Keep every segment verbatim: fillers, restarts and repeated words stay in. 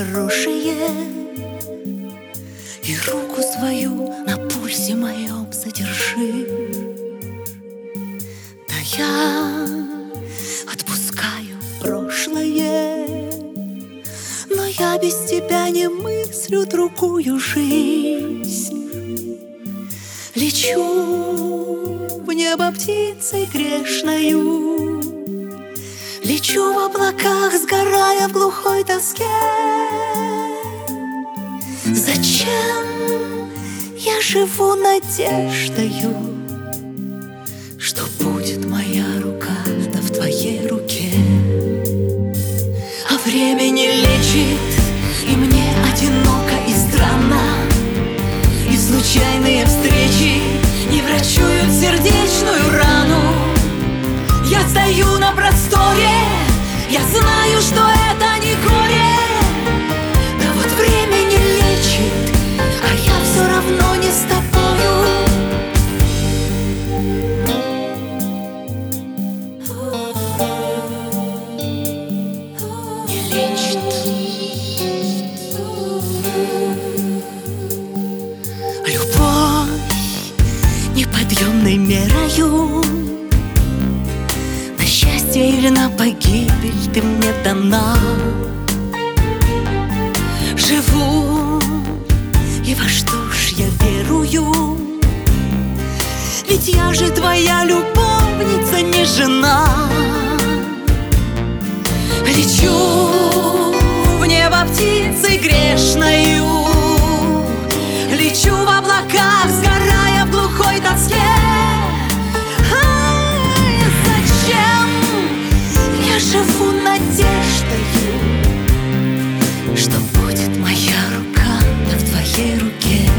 хорошее, и руку свою на пульсе моем задержи. Да я отпускаю прошлое, но я без тебя не мыслю другую жизнь. Лечу в небо птицей грешною, лечу в облаках, сгорая в глухой тоске. Зачем я живу надеждою, что будет моя рука, да в твоей руке? А время не лечит, и мне одиноко и странно, и случайные встречи не врачуют сердечную рану. Я стою на просторе, я знаю, что это не горе. Да вот время не лечит, а я все равно не с тобою. Не лечит. Любовь неподъемной мерою, на счастье или на погибель ты мне дана. Живу, и во что ж я верую, ведь я же твоя любовница, не жена. Лечу в небо птицей грешною, лечу в облаках, сгорая в глухой тоске. Ай, зачем я живу надеждою, что будет моя рука, да в твоей руке?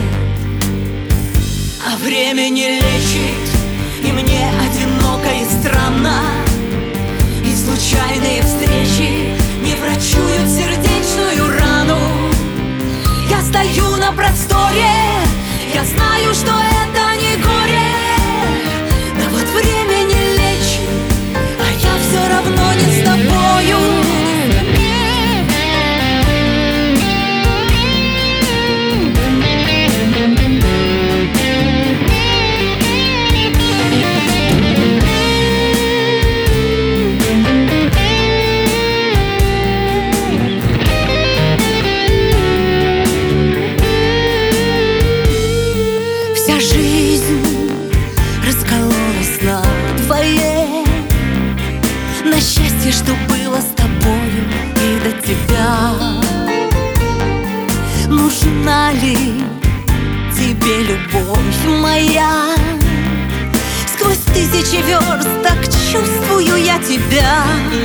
А время не лечит, и мне одиноко и странно, и случайные встречи не врачуют сердечную рану. Я стою на просторе, я знаю, что это не горе. Да вот время не лечит, а я все равно не с тобою. Вся жизнь раскололась надвое, на счастье, что было с тобою и до тебя. Нужна ли тебе любовь моя? Сквозь тысячи верст так чувствую я тебя.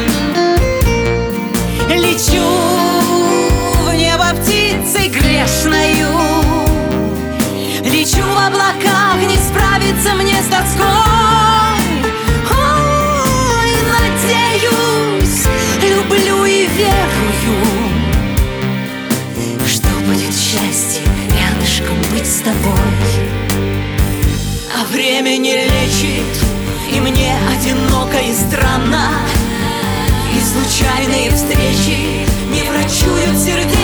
Лечу в небо птицей грешною, лечу в облаках, не справиться мне с тоской. Ой, надеюсь, люблю и верую, что будет счастье рядышком быть с тобой. А время не лечит, и мне одиноко и странно, и случайные встречи не врачуют сердце.